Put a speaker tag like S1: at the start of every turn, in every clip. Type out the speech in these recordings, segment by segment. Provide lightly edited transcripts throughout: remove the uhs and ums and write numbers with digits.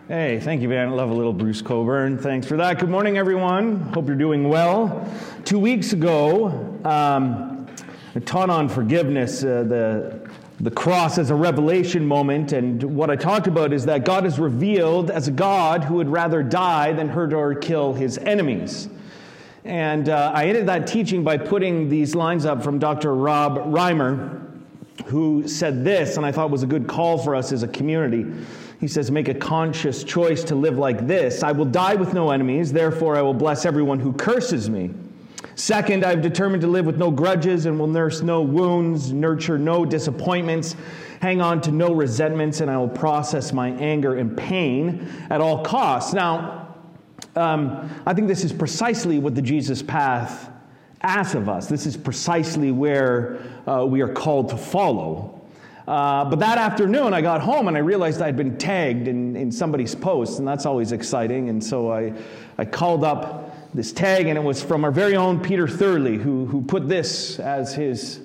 S1: Hey, thank you, man. I love a little Bruce Coburn. Thanks for that. Good morning, everyone. Hope you're doing well. 2 weeks ago, I taught on forgiveness, the cross as a revelation moment, and what I talked about is that God is revealed as a God who would rather die than hurt or kill his enemies. And I ended that teaching by putting these lines up from Dr. Rob Reimer, who said this, and I thought was a good call for us as a community. He says, make a conscious choice to live like this. I will die with no enemies, therefore I will bless everyone who curses me. Second, I've determined to live with no grudges and will nurse no wounds, nurture no disappointments, hang on to no resentments, and I will process my anger and pain at all costs. Now, I think this is precisely what the Jesus path asks of us. This is precisely where we are called to follow. But that afternoon, I got home and I realized I'd been tagged in somebody's post, and that's always exciting. And so I called up this tag, and it was from our very own Peter Thurley, who put this as his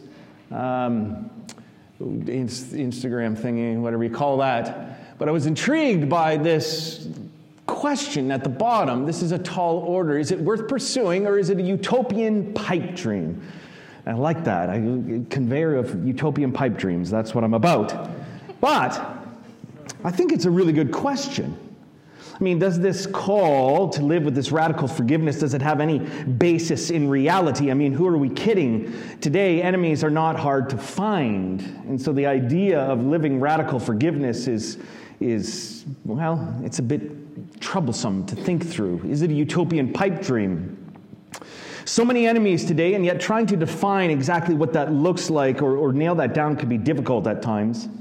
S1: Instagram thingy, whatever you call that. But I was intrigued by this question at the bottom. This is a tall order. Is it worth pursuing, or is it a utopian pipe dream? I like that. Conveyor of utopian pipe dreams. That's what I'm about. But I think it's a really good question. I mean, does this call to live with this radical forgiveness, does it have any basis in reality? I mean, who are we kidding? Today, enemies are not hard to find. And so the idea of living radical forgiveness is well, it's a bit troublesome to think through. Is it a utopian pipe dream? So many enemies today, and yet trying to define exactly what that looks like or nail that down could be difficult at times.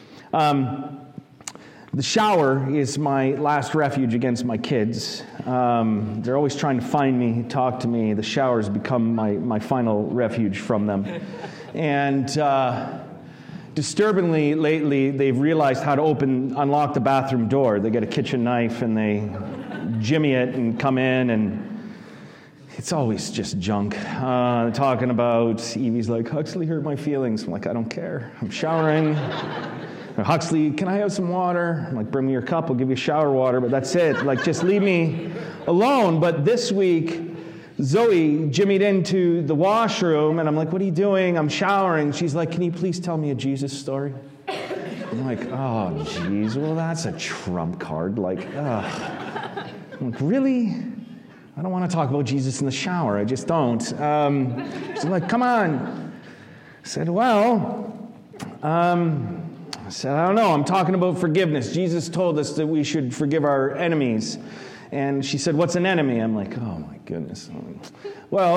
S1: The shower is my last refuge against my kids. They're always trying to find me, talk to me. The shower has become my final refuge from them. And disturbingly, lately, they've realized how to unlock the bathroom door. They get a kitchen knife and they jimmy it and come in, and it's always just junk. Talking about, Evie's like, Huxley hurt my feelings. I'm like, I don't care. I'm showering. Huxley, can I have some water? I'm like, bring me your cup. I'll give you shower water, but that's it. Like, just leave me alone. But this week, Zoe jimmied into the washroom, and I'm like, what are you doing? I'm showering. She's like, can you please tell me a Jesus story? I'm like, oh, geez. Well, that's a trump card. Like, ugh. I'm like, really? I don't want to talk about Jesus in the shower. I just don't. She's like, come on. I said, well, I said, I don't know. I'm talking about forgiveness. Jesus told us that we should forgive our enemies. And she said, what's an enemy? I'm like, oh, my goodness. Well,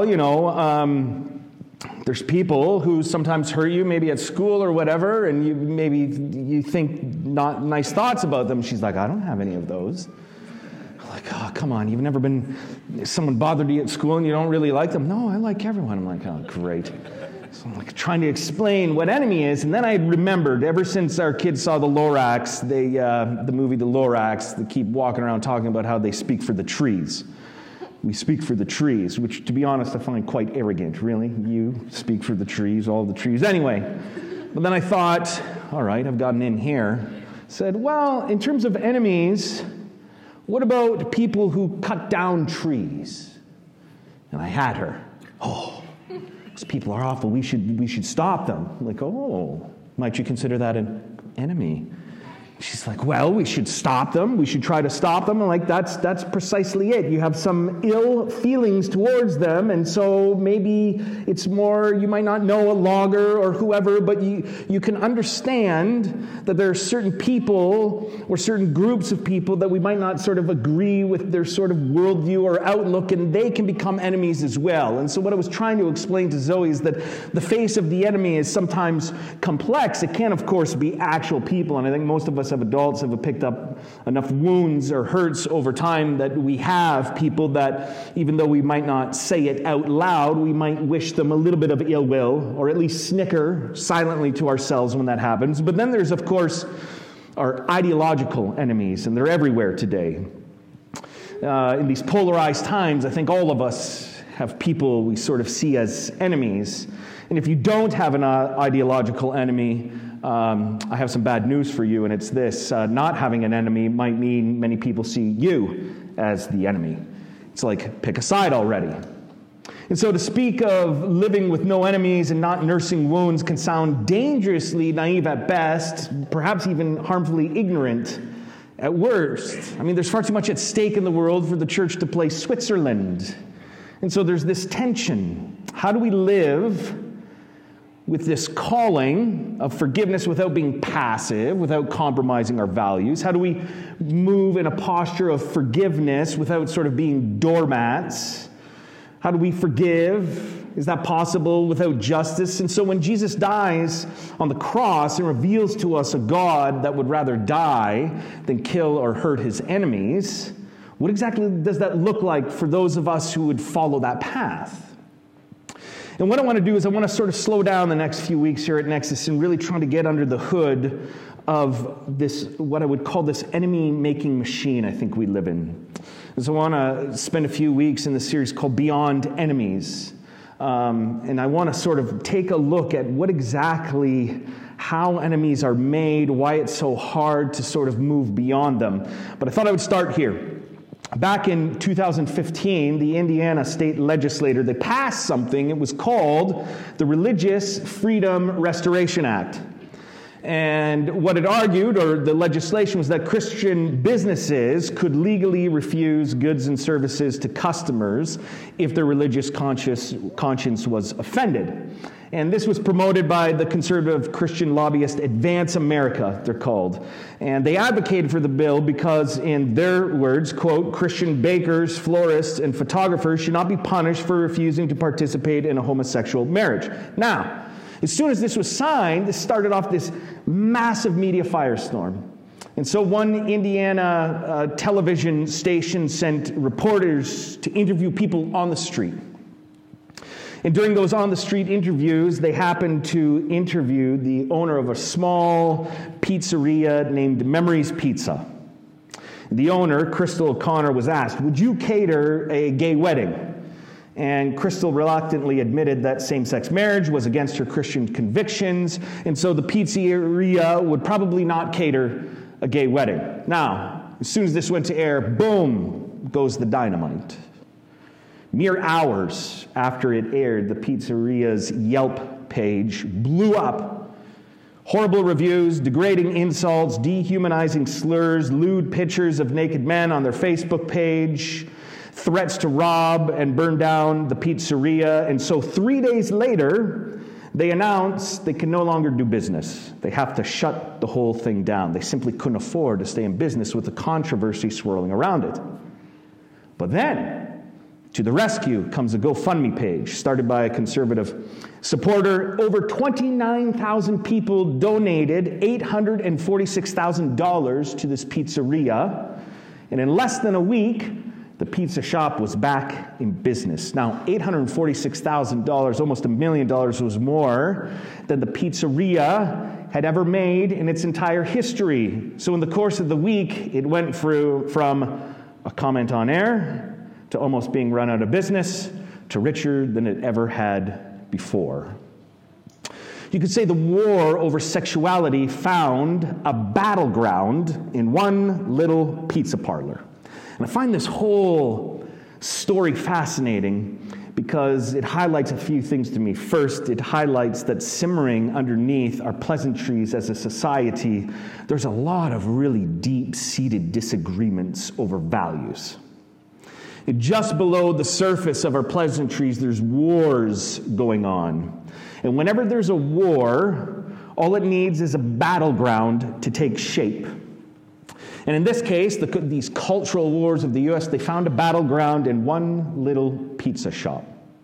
S1: there's people who sometimes hurt you, maybe at school or whatever, and you think not nice thoughts about them. She's like, I don't have any of those. Like, oh, come on, you've never been, someone bothered you at school and you don't really like them? No, I like everyone. I'm like, oh, great. So I'm like trying to explain what enemy is, and then I remembered, ever since our kids saw the Lorax, the movie The Lorax, they keep walking around talking about how they speak for the trees. We speak for the trees, which, to be honest, I find quite arrogant. Really? You speak for the trees, all the trees. Anyway, but then I thought, all right, I've gotten in here. Said, well, in terms of enemies, what about people who cut down trees? And I had her. Oh, those people are awful. We should stop them. I'm like, oh, might you consider that an enemy? She's like, well, we should stop them. We should try to stop them. I'm like, that's precisely it. You have some ill feelings towards them, and so maybe it's more, you might not know a logger or whoever, but you can understand that there are certain people or certain groups of people that we might not sort of agree with their sort of worldview or outlook, and they can become enemies as well. And so what I was trying to explain to Zoe is that the face of the enemy is sometimes complex. It can, of course, be actual people, and I think most of us have adults have picked up enough wounds or hurts over time that we have people that, even though we might not say it out loud, we might wish them a little bit of ill will, or at least snicker silently to ourselves when that happens. But then there's, of course, our ideological enemies, and they're everywhere today. In these polarized times, I think all of us have people we sort of see as enemies. And if you don't have an ideological enemy, I have some bad news for you, and it's this. Not having an enemy might mean many people see you as the enemy. It's like, pick a side already. And so to speak of living with no enemies and not nursing wounds can sound dangerously naive at best, perhaps even harmfully ignorant at worst. I mean, there's far too much at stake in the world for the church to play Switzerland. And so there's this tension. How do we live with this calling of forgiveness without being passive, without compromising our values? How do we move in a posture of forgiveness without sort of being doormats? How do we forgive? Is that possible without justice? And so when Jesus dies on the cross and reveals to us a God that would rather die than kill or hurt his enemies, what exactly does that look like for those of us who would follow that path? And what I want to do is I want to sort of slow down the next few weeks here at Nexus and really try to get under the hood of this, what I would call this enemy-making machine I think we live in. And so I want to spend a few weeks in the series called Beyond Enemies. And I want to sort of take a look at how enemies are made, why it's so hard to sort of move beyond them. But I thought I would start here. Back in 2015, the Indiana state legislature, they passed something. It was called the Religious Freedom Restoration Act. And what it argued, or the legislation, was that Christian businesses could legally refuse goods and services to customers if their religious conscience was offended. And this was promoted by the conservative Christian lobbyist Advance America, they're called. And they advocated for the bill because, in their words, quote, Christian bakers, florists, and photographers should not be punished for refusing to participate in a homosexual marriage. Now, as soon as this was signed, this started off this massive media firestorm. And so one Indiana television station sent reporters to interview people on the street. And during those on-the-street interviews, they happened to interview the owner of a small pizzeria named Memories Pizza. The owner, Crystal O'Connor, was asked, would you cater a gay wedding? And Crystal reluctantly admitted that same-sex marriage was against her Christian convictions, and so the pizzeria would probably not cater a gay wedding. Now, as soon as this went to air, boom, goes the dynamite. Mere hours after it aired, the pizzeria's Yelp page blew up. Horrible reviews, degrading insults, dehumanizing slurs, lewd pictures of naked men on their Facebook page, threats to rob and burn down the pizzeria. And so 3 days later, they announced they can no longer do business. They have to shut the whole thing down. They simply couldn't afford to stay in business with the controversy swirling around it. But then, to the rescue comes a GoFundMe page started by a conservative supporter. Over 29,000 people donated $846,000 to this pizzeria. And in less than a week, the pizza shop was back in business. Now, $846,000, almost $1 million, was more than the pizzeria had ever made in its entire history. So in the course of the week, it went from a comment on air to almost being run out of business to richer than it ever had before. You could say the war over sexuality found a battleground in one little pizza parlor. And I find this whole story fascinating because it highlights a few things to me. First, it highlights that simmering underneath our pleasantries as a society, there's a lot of really deep-seated disagreements over values. And just below the surface of our pleasantries, there's wars going on. And whenever there's a war, all it needs is a battleground to take shape. And in this case, these cultural wars of the U.S., they found a battleground in one little pizza shop.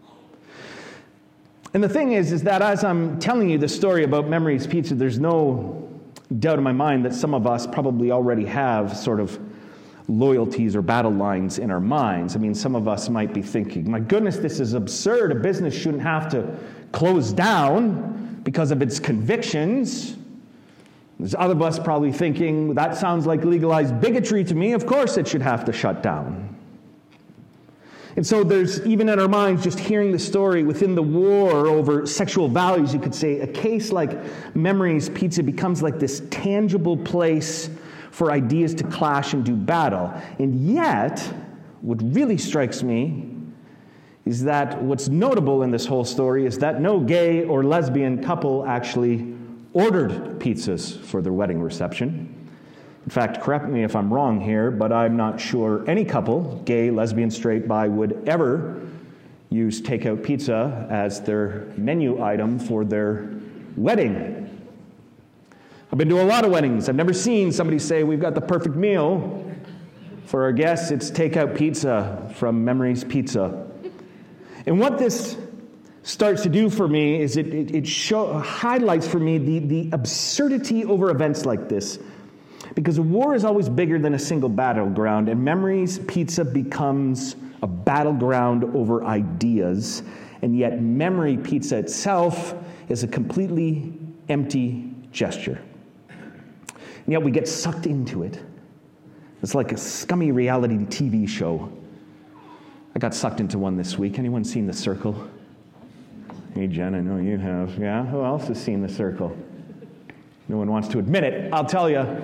S1: And the thing is that as I'm telling you the story about Memories Pizza, there's no doubt in my mind that some of us probably already have sort of loyalties or battle lines in our minds. I mean, some of us might be thinking, my goodness, this is absurd. A business shouldn't have to close down because of its convictions. There's other of us probably thinking, that sounds like legalized bigotry to me. Of course it should have to shut down. And so there's, even in our minds, just hearing the story within the war over sexual values, you could say a case like Memories Pizza becomes like this tangible place for ideas to clash and do battle. And yet, what really strikes me is that what's notable in this whole story is that no gay or lesbian couple actually ordered pizzas for their wedding reception. In fact, correct me if I'm wrong here, but I'm not sure any couple, gay, lesbian, straight, bi, would ever use takeout pizza as their menu item for their wedding. I've been to a lot of weddings. I've never seen somebody say, we've got the perfect meal for our guests. It's takeout pizza from Memories Pizza. And what this starts to do for me is it highlights for me the absurdity over events like this. Because a war is always bigger than a single battleground, and Memories Pizza becomes a battleground over ideas, and yet Memory Pizza itself is a completely empty gesture. And yet we get sucked into it. It's like a scummy reality TV show. I got sucked into one this week. Anyone seen The Circle? Hey, Jen, I know you have. Yeah? Who else has seen The Circle? No one wants to admit it. I'll tell you.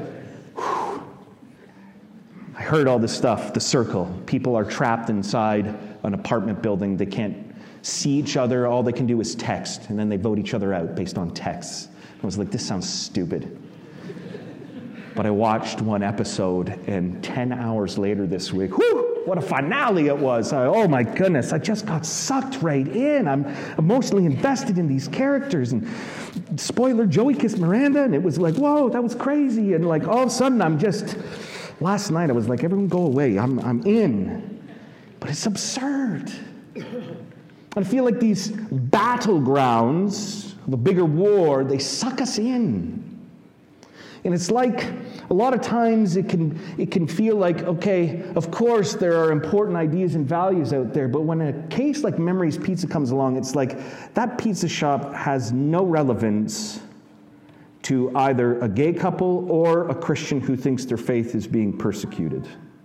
S1: I heard all this stuff, The Circle. People are trapped inside an apartment building. They can't see each other. All they can do is text, and then they vote each other out based on texts. I was like, this sounds stupid. But I watched one episode, and 10 hours later this week, what a finale it was. Oh my goodness, I just got sucked right in. I'm emotionally invested in these characters. And spoiler, Joey kissed Miranda, and it was like, whoa, that was crazy. And like all of a sudden, last night I was like, everyone go away, I'm in. But it's absurd. I feel like these battlegrounds of a bigger war, they suck us in. And it's like, a lot of times it can feel like, okay, of course there are important ideas and values out there, but when a case like Memories Pizza comes along, it's like that pizza shop has no relevance to either a gay couple or a Christian who thinks their faith is being persecuted.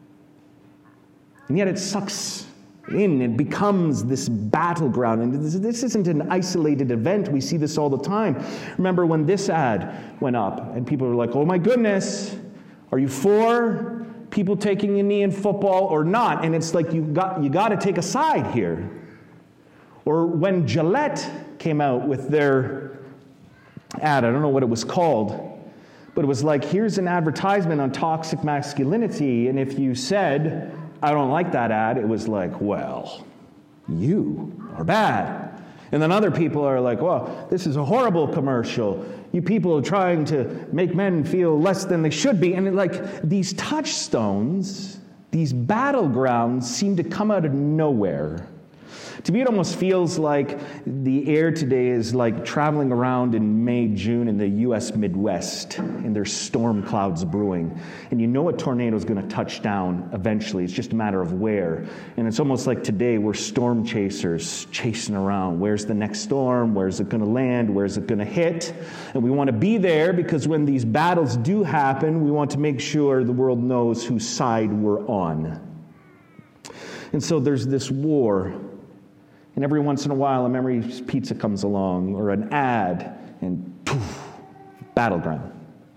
S1: And yet it sucks in. It becomes this battleground. And this isn't an isolated event. We see this all the time. Remember when this ad went up and people were like, oh my goodness, are you for people taking a knee in football or not? And it's like you got to take a side here. Or when Gillette came out with their ad, I don't know what it was called, but it was like, here's an advertisement on toxic masculinity, and if you said, I don't like that ad, it was like, well, you are bad. And then other people are like, well, this is a horrible commercial. You people are trying to make men feel less than they should be. And like these touchstones, these battlegrounds seem to come out of nowhere. To me, it almost feels like the air today is like traveling around in May, June in the U.S. Midwest, and there's storm clouds brewing. And you know a tornado is going to touch down eventually. It's just a matter of where. And it's almost like today we're storm chasers chasing around. Where's the next storm? Where's it going to land? Where's it going to hit? And we want to be there because when these battles do happen, we want to make sure the world knows whose side we're on. And so there's this war. And every once in a while, a Memories Pizza comes along, or an ad, and poof, battleground.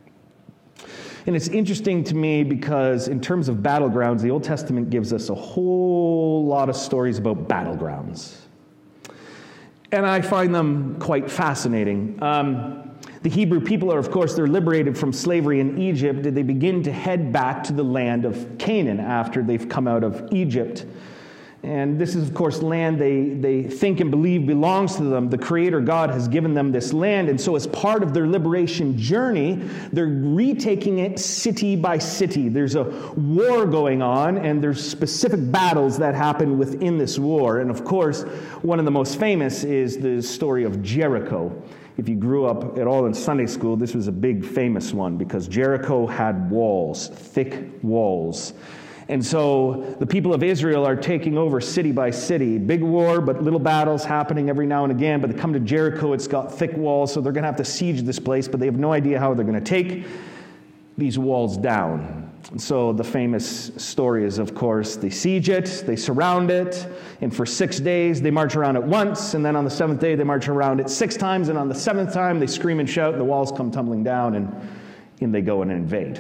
S1: And it's interesting to me because in terms of battlegrounds, the Old Testament gives us a whole lot of stories about battlegrounds. And I find them quite fascinating. The Hebrew people are, of course, they're liberated from slavery in Egypt. They begin to head back to the land of Canaan after they've come out of Egypt. And this is, of course, land they think and believe belongs to them. The Creator God has given them this land. And so as part of their liberation journey, they're retaking it city by city. There's a war going on, and there's specific battles that happen within this war. And, of course, one of the most famous is the story of Jericho. If you grew up at all in Sunday school, this was a big famous one because Jericho had walls, thick walls. And so the people of Israel are taking over city by city. Big war, but little battles happening every now and again. But they come to Jericho, it's got thick walls, so they're going to have to siege this place, but they have no idea how they're going to take these walls down. So the famous story is, of course, they siege it, they surround it, and for 6 days they march around it once, and then on the 7th day they march around it 6 times, and on the 7th time they scream and shout, and the walls come tumbling down, and in they go and invade.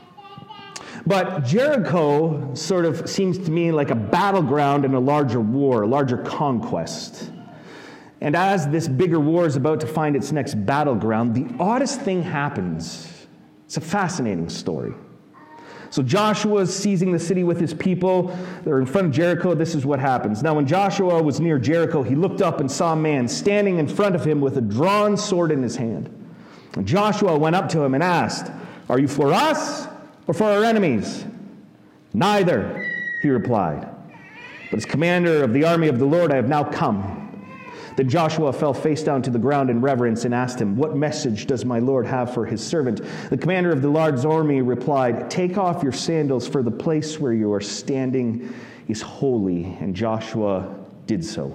S1: But Jericho sort of seems to me like a battleground in a larger war, a larger conquest. And as this bigger war is about to find its next battleground, the oddest thing happens. It's a fascinating story. So Joshua is seizing the city with his people. They're in front of Jericho. This is what happens. Now when Joshua was near Jericho, he looked up and saw a man standing in front of him with a drawn sword in his hand. And Joshua went up to him and asked, "Are you for us or for our enemies?" "Neither," he replied. "But as commander of the army of the Lord, I have now come." Then Joshua fell face down to the ground in reverence and asked him, "What message does my Lord have for his servant?" The commander of the Lord's army replied, "Take off your sandals, for the place where you are standing is holy." And Joshua did so.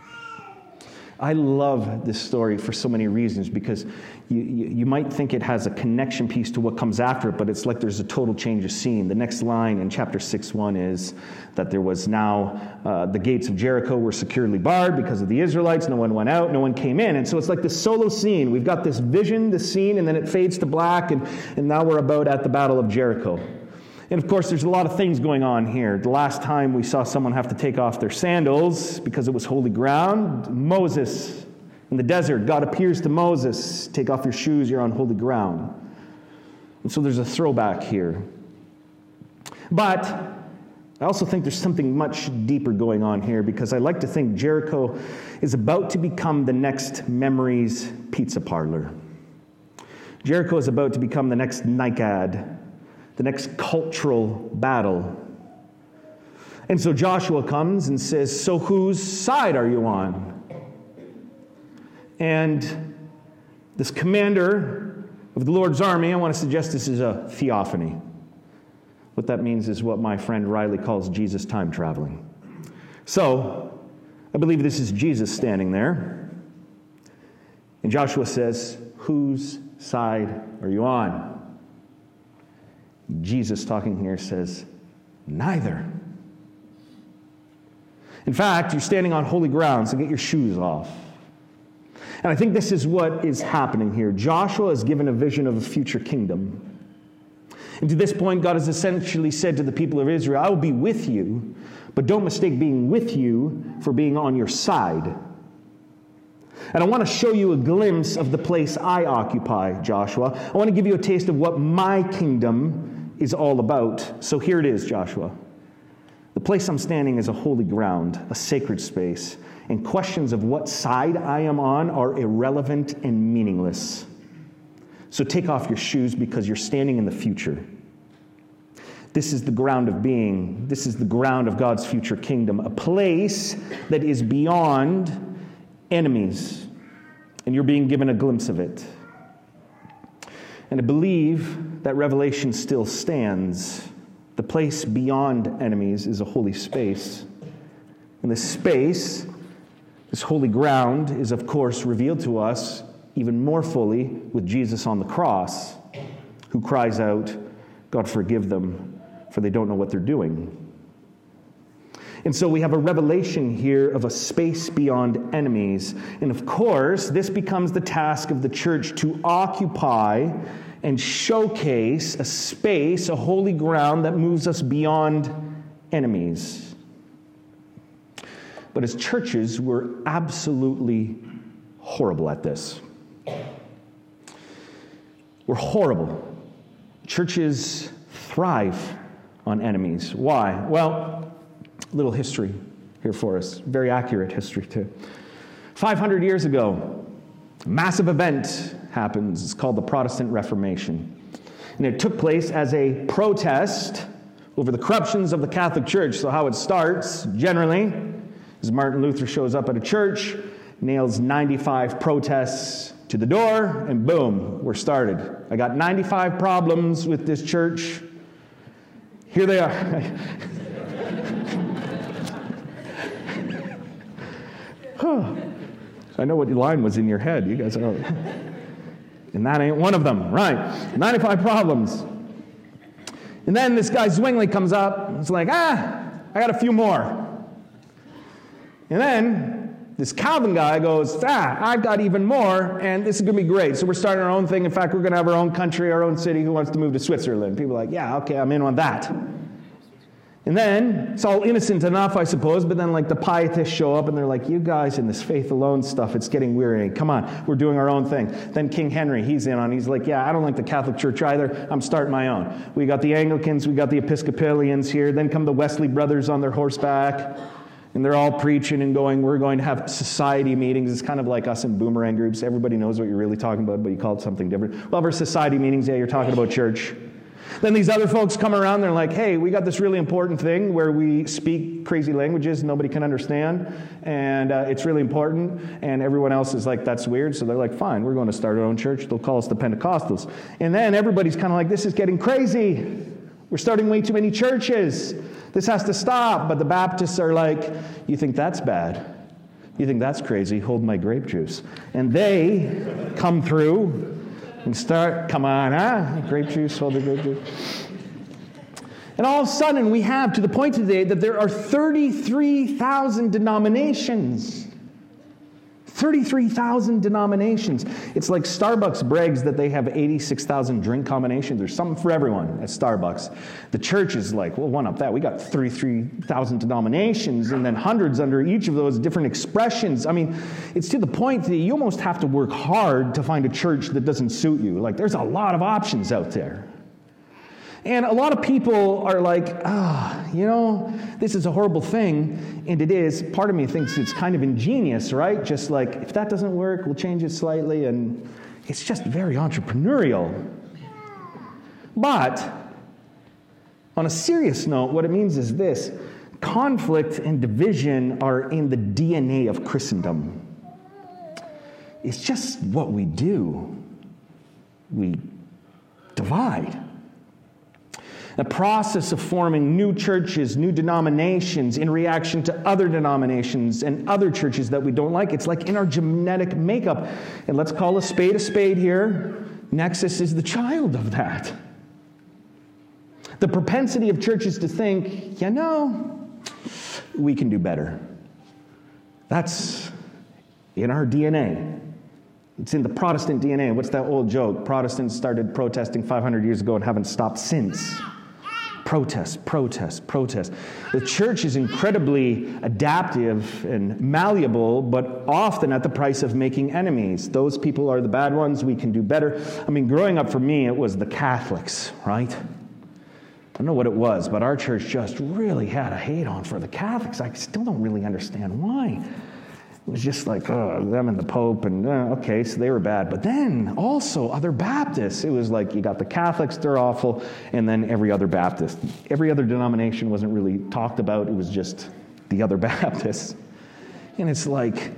S1: I love this story for so many reasons, because you might think it has a connection piece to what comes after it, but it's like there's a total change of scene. The next line in chapter 6:1 is that there was now, the gates of Jericho were securely barred because of the Israelites. No one went out, no one came in. And so it's like this solo scene. We've got this vision, this scene, and then it fades to black, and now we're about at the Battle of Jericho. And of course, there's a lot of things going on here. The last time we saw someone have to take off their sandals because it was holy ground, Moses in the desert. God appears to Moses, "Take off your shoes, you're on holy ground." And so there's a throwback here. But I also think there's something much deeper going on here, because I like to think Jericho is about to become the next Memories pizza parlor. Jericho is about to become the next Nike ad, the next cultural battle. And so Joshua comes and says, "So whose side are you on?" And this commander of the Lord's army, I want to suggest this is a theophany. What that means is what my friend Riley calls Jesus time traveling. So I believe this is Jesus standing there. And Joshua says, "Whose side are you on?" Jesus, talking here, says, "Neither." In fact, you're standing on holy ground, so get your shoes off. And I think this is what is happening here. Joshua is given a vision of a future kingdom. And to this point, God has essentially said to the people of Israel, "I will be with you, but don't mistake being with you for being on your side." And I want to show you a glimpse of the place I occupy, Joshua. I want to give you a taste of what my kingdom is all about. So here it is, Joshua. The place I'm standing is a holy ground, a sacred space, and questions of what side I am on are irrelevant and meaningless. So take off your shoes, because you're standing in the future. This is the ground of being. This is the ground of God's future kingdom, a place that is beyond enemies, and you're being given a glimpse of it. And I believe that revelation still stands. The place beyond enemies is a holy space. And this space, this holy ground, is of course revealed to us even more fully with Jesus on the cross, who cries out, "God, forgive them, for they don't know what they're doing." And so we have a revelation here of a space beyond enemies. And of course, this becomes the task of the church to occupy and showcase a space, a holy ground that moves us beyond enemies. But as churches, we're absolutely horrible at this. We're horrible. Churches thrive on enemies. Why? Well, a little history here for us. Very accurate history, too. 500 years ago, a massive event happens. It's called the Protestant Reformation. And it took place as a protest over the corruptions of the Catholic Church. So how it starts, generally, is Martin Luther shows up at a church, nails 95 protests to the door, and boom, we're started. I got 95 problems with this church. Here they are. I know what line was in your head. You guys are... And that ain't one of them. Right. 95 problems. And then this guy Zwingli comes up. It's like, I got a few more. And then this Calvin guy goes, I've got even more, and this is going to be great. So we're starting our own thing. In fact, we're going to have our own country, our own city. Who wants to move to Switzerland? People are like, yeah, okay, I'm in on that. And then, it's all innocent enough, I suppose, but then like the pietists show up and they're like, you guys in this faith alone stuff, it's getting wearying. Come on, we're doing our own thing. Then King Henry, he's in on it. He's like, yeah, I don't like the Catholic Church either. I'm starting my own. We got the Anglicans, we got the Episcopalians here. Then come the Wesley brothers on their horseback. And they're all preaching and going, we're going to have society meetings. It's kind of like us in boomerang groups. Everybody knows what you're really talking about, but you call it something different. Well, for society meetings, yeah, you're talking about church. Then these other folks come around, they're like, hey, we got this really important thing where we speak crazy languages nobody can understand, and it's really important, and everyone else is like, that's weird, so they're like, fine, we're going to start our own church. They'll call us the Pentecostals. And then everybody's kind of like, this is getting crazy. We're starting way too many churches. This has to stop. But the Baptists are like, you think that's bad? You think that's crazy? Hold my grape juice. And they come through and start, come on, grape juice, hold the grape juice. And all of a sudden we have to the point today that there are 33,000 denominations. 33,000 denominations. It's like Starbucks brags that they have 86,000 drink combinations. There's something for everyone at Starbucks. The church is like, well, one up that. We got 33,000 denominations and then hundreds under each of those different expressions. I mean, it's to the point that you almost have to work hard to find a church that doesn't suit you. Like, there's a lot of options out there. And a lot of people are like, this is a horrible thing. And it is. Part of me thinks it's kind of ingenious, right? Just like, if that doesn't work, we'll change it slightly. And it's just very entrepreneurial. But on a serious note, what it means is this. Conflict and division are in the DNA of Christendom. It's just what we do. We divide. The process of forming new churches, new denominations in reaction to other denominations and other churches that we don't like. It's like in our genetic makeup. And let's call a spade here. Nexus is the child of that. The propensity of churches to think, we can do better. That's in our DNA. It's in the Protestant DNA. What's that old joke? Protestants started protesting 500 years ago and haven't stopped since. Protest, protest, protest. The church is incredibly adaptive and malleable, but often at the price of making enemies. Those people are the bad ones. We can do better. I mean, growing up for me, it was the Catholics, right? I don't know what it was, but our church just really had a hate on for the Catholics. I still don't really understand why. It was just like, them and the Pope, and okay, so they were bad. But then also other Baptists. It was like you got the Catholics, they're awful, and then every other Baptist. Every other denomination wasn't really talked about. It was just the other Baptists. And it's like,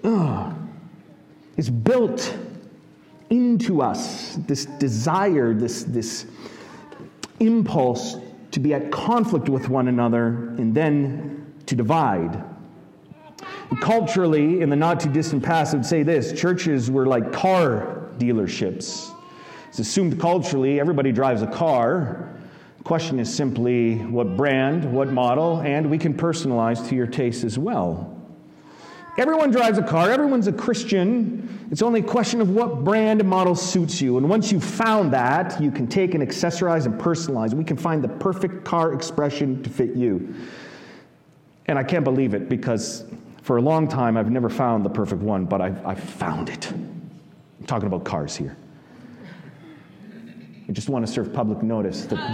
S1: it's built into us, this desire, this impulse to be at conflict with one another and then to divide. Culturally, in the not-too-distant past, I would say this. Churches were like car dealerships. It's assumed culturally everybody drives a car. The question is simply what brand, what model, and we can personalize to your taste as well. Everyone drives a car. Everyone's a Christian. It's only a question of what brand and model suits you. And once you've found that, you can take and accessorize and personalize. We can find the perfect car expression to fit you. And I can't believe it because for a long time, I've never found the perfect one, but I've found it. I'm talking about cars here. I just want to serve public notice that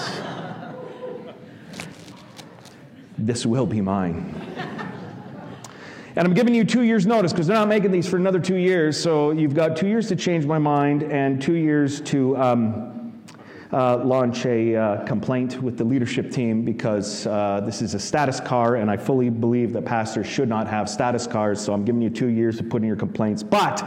S1: this will be mine. And I'm giving you 2 years' notice because they're not making these for another 2 years, so you've got 2 years to change my mind and 2 years to launch a complaint with the leadership team because this is a status car, and I fully believe that pastors should not have status cars, so I'm giving you 2 years to put in your complaints. But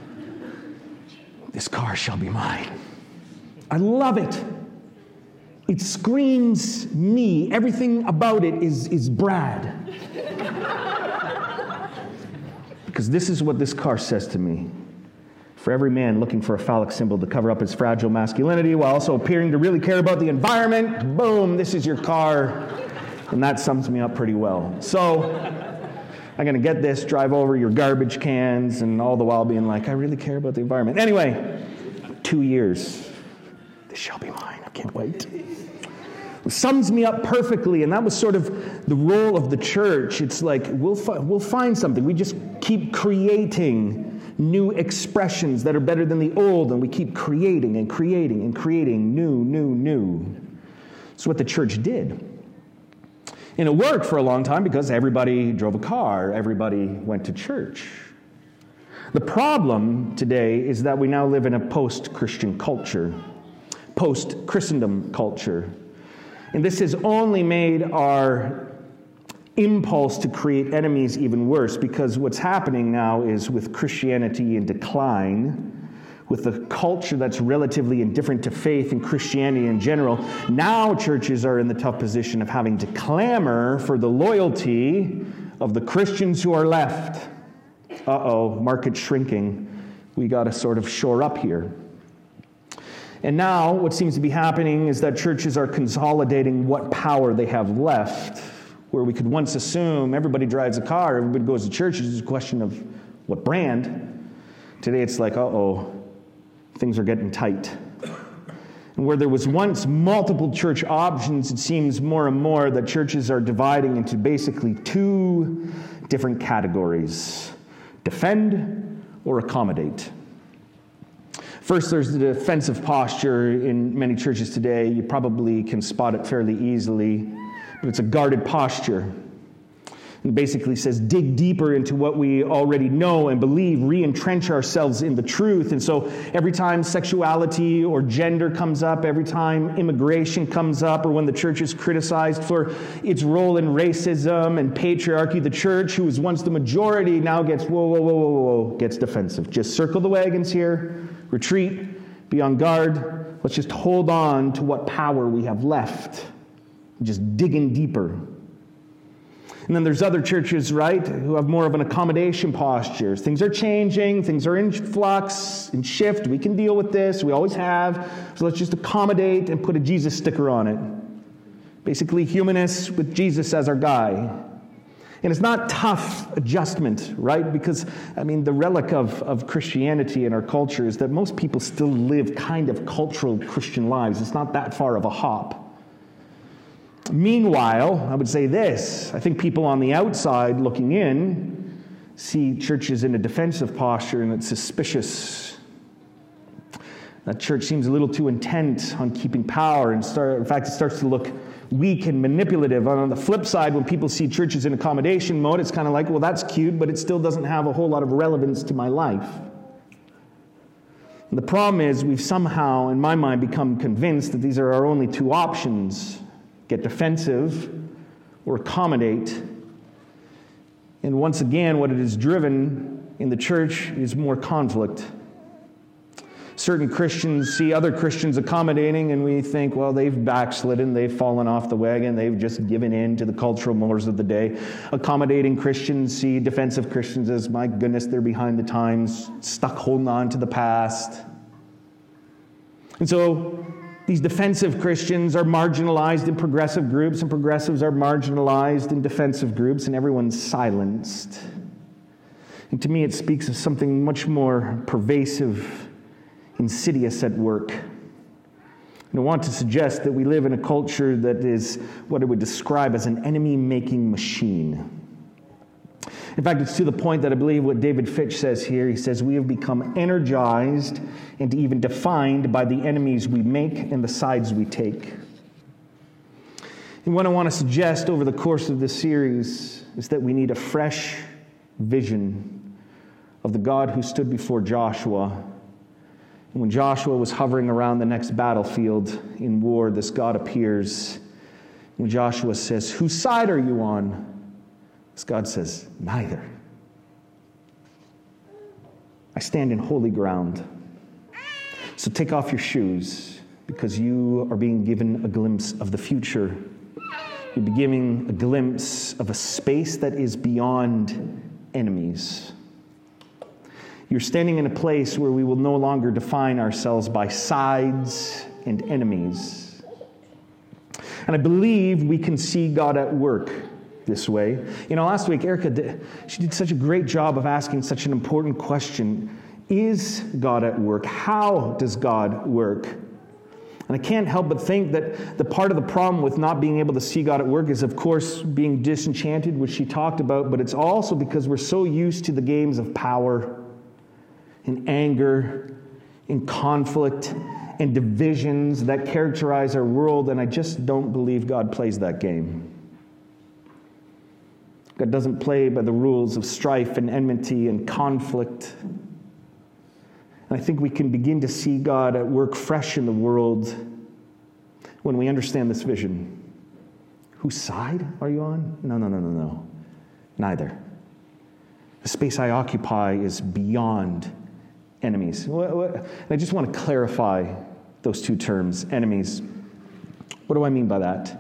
S1: this car shall be mine. I love it. It screams me. Everything about it is Brad. Because this is what this car says to me. For every man looking for a phallic symbol to cover up his fragile masculinity while also appearing to really care about the environment, boom, this is your car. And that sums me up pretty well. So I'm going to get this, drive over your garbage cans, and all the while being like, I really care about the environment. Anyway, 2 years. This shall be mine. I can't wait. It sums me up perfectly, and that was sort of the role of the church. It's like we'll find something. We just keep creating new expressions that are better than the old, and we keep creating and creating and creating new. It's what the church did. And it worked for a long time because everybody drove a car, everybody went to church. The problem today is that we now live in a post-Christian culture, post-Christendom culture. And this has only made our impulse to create enemies even worse, because what's happening now is with Christianity in decline, with the culture that's relatively indifferent to faith and Christianity in general, now churches are in the tough position of having to clamor for the loyalty of the Christians who are left. Market's shrinking. We got to sort of shore up here. And now what seems to be happening is that churches are consolidating what power they have left, where we could once assume everybody drives a car, everybody goes to church. It's just a question of what brand. Today it's like, things are getting tight. And where there was once multiple church options, it seems more and more that churches are dividing into basically two different categories: defend or accommodate. First, there's the defensive posture in many churches today. You probably can spot it fairly easily, but it's a guarded posture. It basically says dig deeper into what we already know and believe, re-entrench ourselves in the truth. And so every time sexuality or gender comes up, every time immigration comes up, or when the church is criticized for its role in racism and patriarchy, the church, who was once the majority, now gets gets defensive. Just circle the wagons here, retreat, be on guard. Let's just hold on to what power we have left. Just dig in deeper. And then there's other churches, right, who have more of an accommodation posture. Things are changing, things are in flux, in shift. We can deal with this, we always have. So let's just accommodate and put a Jesus sticker on it. Basically, humanists with Jesus as our guy. And it's not tough adjustment, right? Because, the relic of Christianity in our culture is that most people still live kind of cultural Christian lives. It's not that far of a hop. Meanwhile, I would say this: I think people on the outside looking in see churches in a defensive posture, and it's suspicious. That church seems a little too intent on keeping power, and in fact, it starts to look weak and manipulative. And on the flip side, when people see churches in accommodation mode, it's kind of like, well, that's cute, but it still doesn't have a whole lot of relevance to my life. And the problem is we've somehow, in my mind, become convinced that these are our only two options: get defensive or accommodate. And once again, what it has driven in the church is more conflict. Certain Christians see other Christians accommodating, and we think, well, they've backslidden, they've fallen off the wagon, they've just given in to the cultural mores of the day. Accommodating Christians see defensive Christians as, my goodness, they're behind the times, stuck holding on to the past. And so these defensive Christians are marginalized in progressive groups, and progressives are marginalized in defensive groups, and everyone's silenced. And to me, it speaks of something much more pervasive, insidious at work. And I want to suggest that we live in a culture that is what I would describe as an enemy-making machine. In fact, it's to the point that I believe what David Fitch says here. He says, we have become energized and even defined by the enemies we make and the sides we take. And what I want to suggest over the course of this series is that we need a fresh vision of the God who stood before Joshua. And when Joshua was hovering around the next battlefield in war, this God appears. When Joshua says, whose side are you on? This God says, neither. I stand in holy ground. So take off your shoes, because you are being given a glimpse of the future. You're being given a glimpse of a space that is beyond enemies. You're standing in a place where we will no longer define ourselves by sides and enemies. And I believe we can see God at work this way. Last week, Erica she did such a great job of asking such an important question. Is God at work? How does God work? And I can't help but think that the part of the problem with not being able to see God at work is, of course, being disenchanted, which she talked about, but it's also because we're so used to the games of power and anger and conflict and divisions that characterize our world, and I just don't believe God plays that game. God doesn't play by the rules of strife and enmity and conflict. And I think we can begin to see God at work fresh in the world when we understand this vision. Whose side are you on? No. Neither. The space I occupy is beyond enemies. And I just want to clarify those two terms, enemies. What do I mean by that?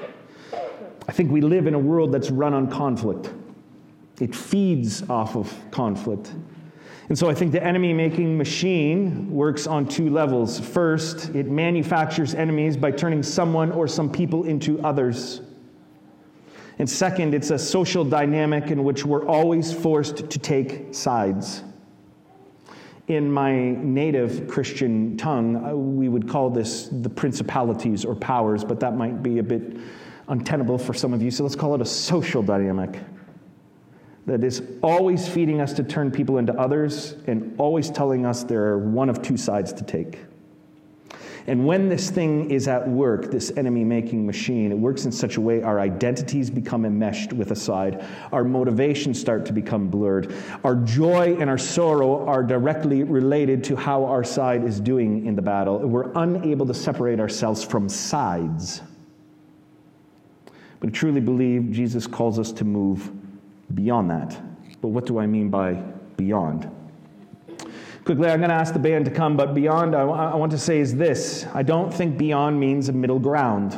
S1: I think we live in a world that's run on conflict. It feeds off of conflict. And so I think the enemy-making machine works on two levels. First, it manufactures enemies by turning someone or some people into others. And second, it's a social dynamic in which we're always forced to take sides. In my native Christian tongue, we would call this the principalities or powers, but that might be a bit untenable for some of you, so let's call it a social dynamic that is always feeding us to turn people into others and always telling us there are one of two sides to take. And when this thing is at work, this enemy-making machine, it works in such a way our identities become enmeshed with a side. Our motivations start to become blurred. Our joy and our sorrow are directly related to how our side is doing in the battle. We're unable to separate ourselves from sides. But I truly believe Jesus calls us to move beyond that. But what do I mean by beyond? Quickly, I'm going to ask the band to come, but beyond, I want to say is this. I don't think beyond means a middle ground.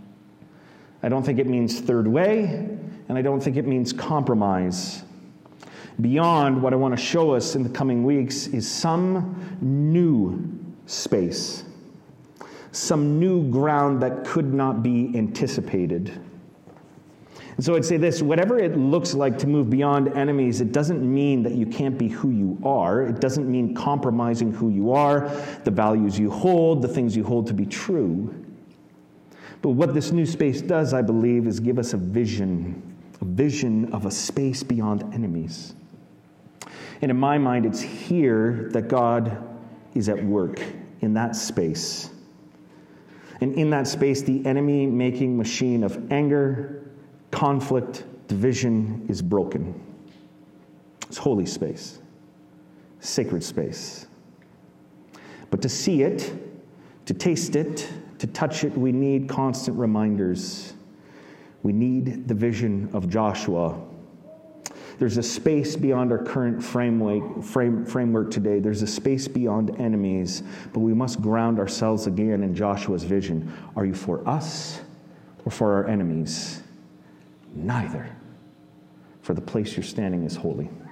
S1: I don't think it means third way, and I don't think it means compromise. Beyond, what I want to show us in the coming weeks is some new space, some new ground that could not be anticipated. And so I'd say this, whatever it looks like to move beyond enemies, it doesn't mean that you can't be who you are. It doesn't mean compromising who you are, the values you hold, the things you hold to be true. But what this new space does, I believe, is give us a vision of a space beyond enemies. And in my mind, it's here that God is at work, in that space. And in that space, the enemy-making machine of anger, conflict, division is broken. It's holy space, sacred space. But to see it, to taste it, to touch it, we need constant reminders. We need the vision of Joshua. There's a space beyond our current framework today. There's a space beyond enemies, but we must ground ourselves again in Joshua's vision. Are you for us or for our enemies? Neither, for the place you're standing is holy.